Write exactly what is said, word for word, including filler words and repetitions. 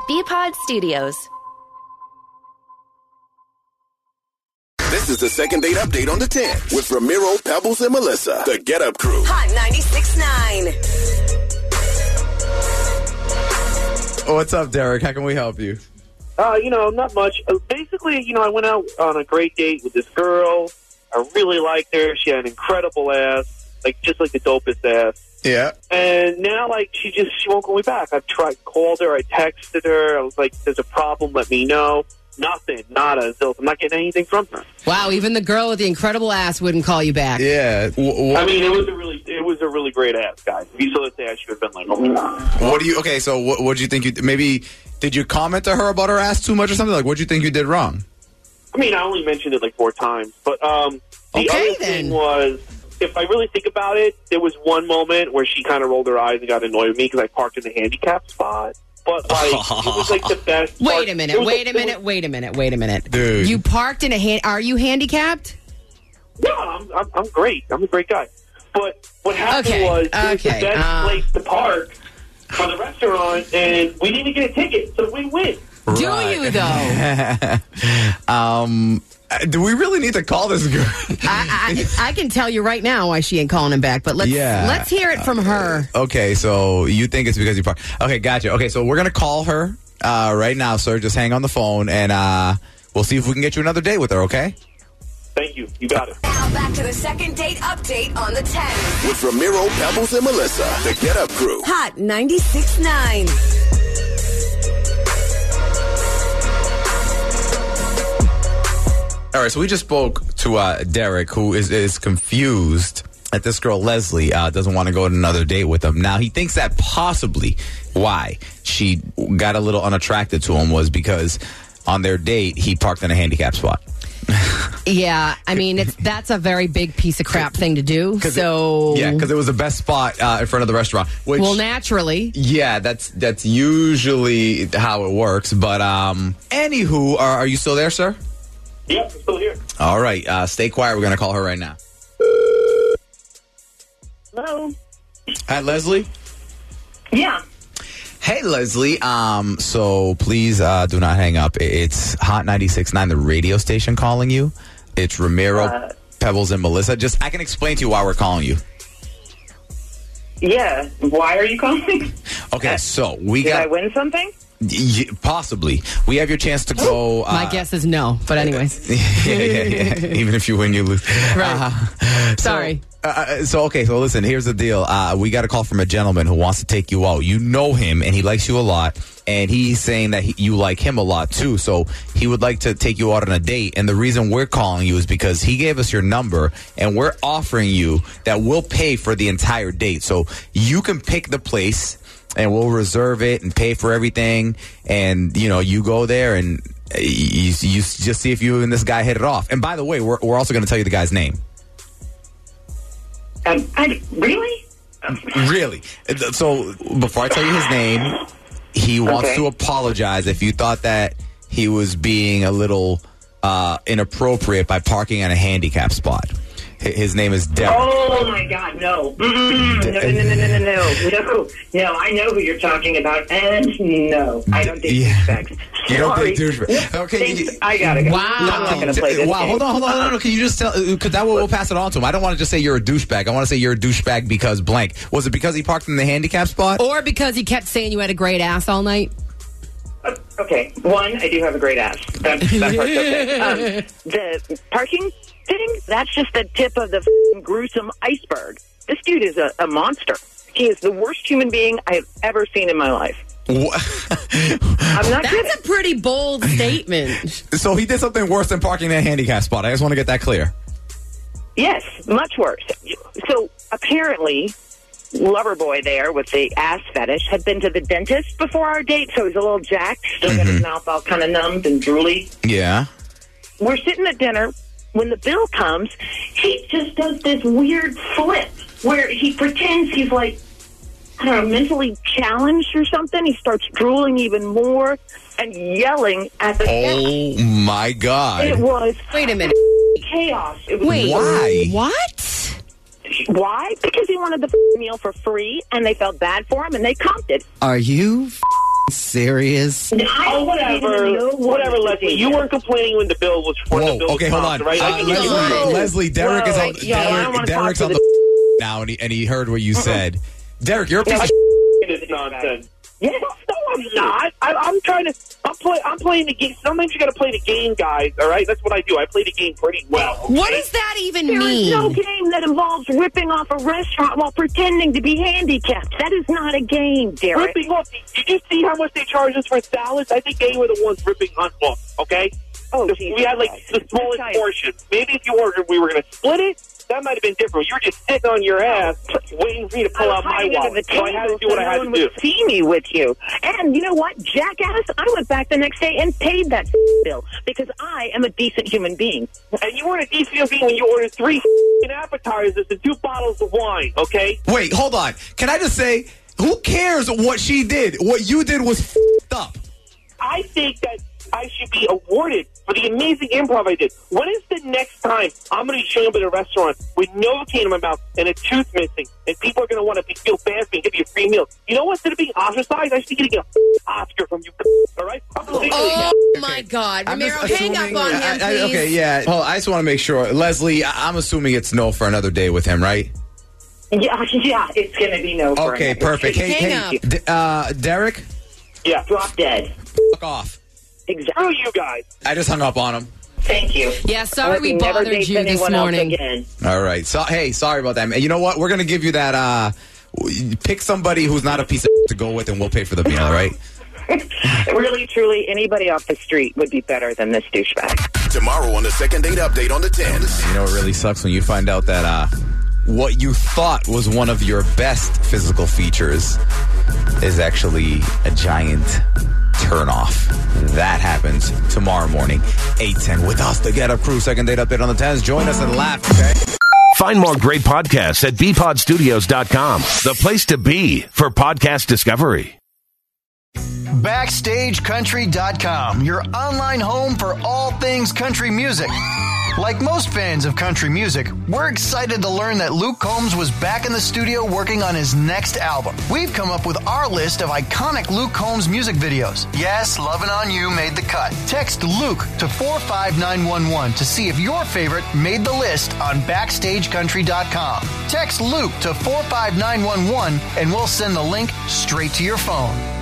B-Pod Studios. This is the second date update on the ten with Ramiro, Pebbles, and Melissa. The Get Up Crew. Hot ninety-six point nine. What's up, Derek? How can we help you? Uh, you know, not much. Uh, basically, you know, I went out on a great date with this girl. I really liked her. She had an incredible ass, like just like the dopest ass. Yeah. And now, like, she just she won't call me back. I've tried, called her, I texted her. I was like, "There's a problem. Let me know." Nothing, nada. So I'm not getting anything from her. Wow, even the girl with the incredible ass wouldn't call you back. Yeah. W- I mean, it was a really, it was a really great ass, guys. If you saw this ass, you would have been like, "Oh my god." What do you? Okay, so what? What do you think you maybe? Did you comment to her about her ass too much or something? Like, what do you think you did wrong? I mean, I only mentioned it like four times, but um, the Okay, other then. thing was, if I really think about it, there was one moment where she kind of rolled her eyes and got annoyed with me because I parked in the handicap spot. But like, it was like the best. Wait part. a minute, It was wait like- a minute, wait a minute, wait a minute. Dude. You parked in a hand. Are you handicapped? No, I'm, I'm, I'm great. I'm a great guy. But what happened Okay, was, it was okay, the best uh, place to park for the restaurant, and we didn't get a ticket, so we win. Do you though? um, do we really need to call this girl? I, I, I can tell you right now why she ain't calling him back. But let's Yeah. let's hear it from her. Okay, so you think it's because you parked? Okay, gotcha. Okay, so we're gonna call her uh, right now, sir. Just hang on the phone, and uh, we'll see if we can get you another date with her. Okay? Thank you. You got it. Now back to the second date update on the ten. With Ramiro, Pebbles, and Melissa. The Get Up Crew. Hot ninety-six point nine. All right, so we just spoke to uh, Derek, who is, is confused that this girl, Leslie, uh, doesn't want to go on another date with him. Now, he thinks that possibly why she got a little unattracted to him was because on their date, he parked in a handicap spot. Yeah, I mean it's that's a very big piece of crap thing to do. So It, yeah, because it was the best spot uh, in front of the restaurant. Which, well, naturally, yeah, that's that's usually how it works. But um, anywho, are, are you still there, sir? Yep, I'm still here. All right, uh, stay quiet. We're going to call her right now. Hello. Hi, Leslie. Yeah. Hey, Leslie. Um, so please uh, do not hang up. It's Hot ninety-six point nine, the radio station, calling you. It's Ramiro, Uh, Pebbles, and Melissa. Just I can explain to you why we're calling you. Yeah. Why are you calling? Okay, Uh, so we Did got I win something? y- possibly we have your chance to go. Uh, my guess is no. But anyways, yeah, yeah, yeah. Even if you win, you lose. Right. Uh, Sorry. So, uh, so okay, so listen. Here's the deal. Uh, we got a call from a gentleman who wants to take you out. You know him, and he likes you a lot. And he's saying that he, you like him a lot too. So he would like to take you out on a date. And the reason we're calling you is because he gave us your number, and we're offering you that we'll pay for the entire date. So you can pick the place, and we'll reserve it and pay for everything. And you know, you go there and you, you just see if you and this guy hit it off. And by the way, we're we're also going to tell you the guy's name. Um, I, really? Really? So before I tell you his name, he wants Okay. to apologize if you thought that he was being a little uh, inappropriate by parking at a handicap spot. H- His name is Derek. Oh, my God, no. Mm-mm. No, no, no, no, no, no, no. No, no, I know who you're talking about, and no, I don't think Yeah. douchebags. You don't think Sorry. douchebag? Okay, Thanks. you- I gotta go. Wow. I'm not going to play this Wow, game. hold on, hold on, hold on. Can you just tell? Because that way we'll pass it on to him. I don't want to just say you're a douchebag. I want to say you're a douchebag because blank. Was it because he parked in the handicap spot? or because he kept saying you had a great ass all night. Okay, one, I do have a great ass. That, that part's okay. Um, the parking thing, that's just the tip of the f***ing gruesome iceberg. This dude is a, a monster. He is the worst human being I have ever seen in my life. What? I'm not kidding. That's a pretty bold statement. So he did something worse than parking in a handicap spot. I just want to get that clear. Yes, much worse. So apparently, Loverboy there with the ass fetish had been to the dentist before our date, so he's a little jacked, still got his mouth all kind of numbed and drooly. Yeah. We're sitting at dinner. When the bill comes, he just does this weird flip where he pretends he's like, I don't know, mentally challenged or something. He starts drooling even more and yelling at the Oh guest. my God. It was Wait a minute. chaos. It was Wait. Why? What? Why? Because he wanted the f- meal for free, and they felt bad for him, and they comped it. Are you serious? Oh, whatever, whatever, Leslie. You weren't complaining when the bill was for Whoa, the bill. okay, hold on. Right? Uh, I can Leslie, get you- Leslie, Derek is on. Whoa, yeah, I don't Derek, wanna Derek's talk on to the now, and he and he heard what you said. Derek, you're a piece of. It is nonsense. Yes. No, I'm not. I, I'm trying to. I'm play. I'm playing the game. Sometimes you got to play the game, guys. All right, that's what I do. I play the game pretty well. Okay? What does that even There is mean? no game that involves ripping off a restaurant while pretending to be handicapped. That is not a game, Derek. Ripping off? Did you see how much they charge us for salads? I think they were the ones ripping us off. Okay. Oh, The- Jesus we had like Christ. the smallest Let's try it. portion. Maybe if you ordered, we were going to split it. That might have been different. You were just sitting on your ass, waiting for me to pull I was out my hiding under wallet. the So I had to table do what so I no had one to do. would see me with you. And you know what, jackass? I went back the next day and paid that bill because I am a decent human being. And you weren't a decent human being when you ordered three f***ing appetizers and two bottles of wine, okay? Wait, hold on. Can I just say, who cares what she did? What you did was f***ed up. I think that I should be awarded for the amazing improv I did. When is the next time I'm going to be showing up at a restaurant with Novocaine in my mouth and a tooth missing, and people are going to want to feel bad for me and give me a free meal? You know what? Instead of being ostracized, I should be getting an Oscar from you, all right? Oh, my God. I'm Ramiro, just hang up assuming- on him, I- I- please. okay, yeah. Hold on, I just want to make sure. Leslie, I- I'm assuming it's no for another day with him, right? Yeah, yeah, it's going to be no. for Okay, another. perfect. Hey, Hang hey, up. D- uh, Derek, Yeah. Drop dead. fuck off. Exactly. Screw you guys. I just hung up on him. Thank you. Yeah, sorry we Never bothered date you this anyone else morning. again. All right. So, hey, sorry about that. Man. You know what? We're going to give you that. Uh, pick somebody who's not a piece of to go with, and we'll pay for the meal, all right? Really, truly, anybody off the street would be better than this douchebag. Tomorrow on the second date update on the tens. You know, it really sucks when you find out that uh, what you thought was one of your best physical features is actually a giant turnoff. That happens tomorrow morning, eight ten, with us, the Get Up Crew, second date update on the tens. Join us and laugh, okay? Find more great podcasts at b pod studios dot com, the place to be for podcast discovery. Backstage Country dot com, your online home for all things country music. Like most fans of country music, we're excited to learn that Luke Combs was back in the studio working on his next album. We've come up with our list of iconic Luke Combs music videos. Yes, Lovin' On You made the cut. Text Luke to four five nine one one to see if your favorite made the list on Backstage Country dot com. Text Luke to four five nine one one and we'll send the link straight to your phone.